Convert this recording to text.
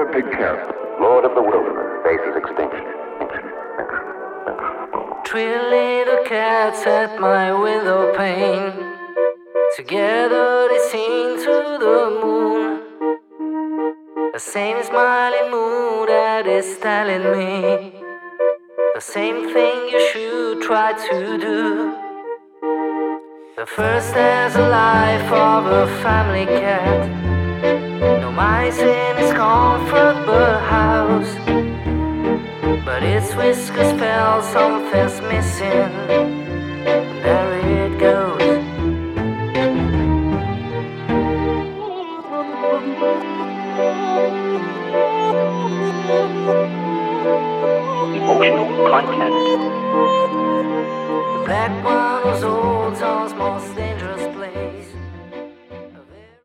Peppa Pig camp. Lord of the wilderness faces extinction. Three little cats at my window pane. Together they sing to the moon. The same smiling moon that is telling me the same thing you should try to do. The first has a life of a family cat. No mice in its comfortable house, but its whiskers spell something's missing. There it goes. Emotional content. The black one